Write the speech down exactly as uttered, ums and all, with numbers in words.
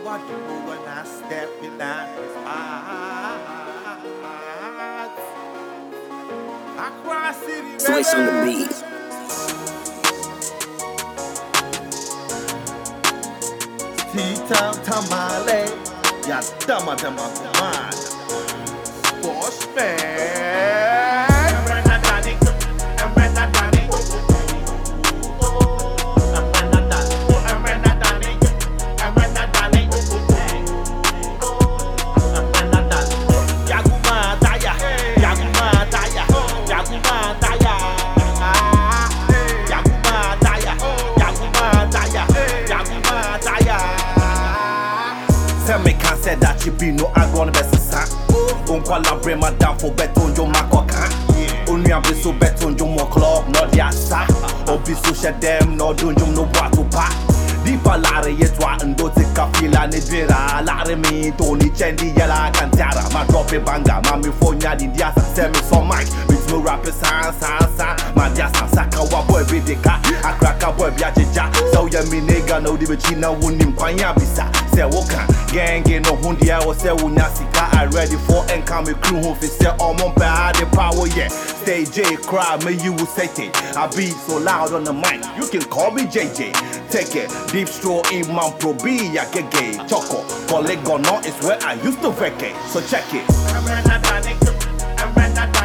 I do when I step in that spot. Across city, Switch on the baby. beat. T-Town Tamale, ya dama dama kumana. Sportsman. Tell me can't say that you be no I gonna best sa. On call la bring my down for beton jo makoka. Only am be so beton jo mo club no dia sa. Obi so share them no don jo no boat to pa. Dipa lare yetwa ndo te kafila ne dwera lare mi Tony Chendi yala kantara ma drop a banga ma mi fonya di dia sa send me some mic with no rapper san san san ma dia san saka wa boy be de ka akraka boy bia jeja so ya mi nigga no di be china wonim kwanya bisa say woka gang no hundia wo say wunya sika I ready for encome crew who fi say all mon pa the power yeah stay J cry me you will say it I be so loud on the mic you can call me J J take it deep straw in man pro B ya get gay choco collect gono is where I used to vacate so check it.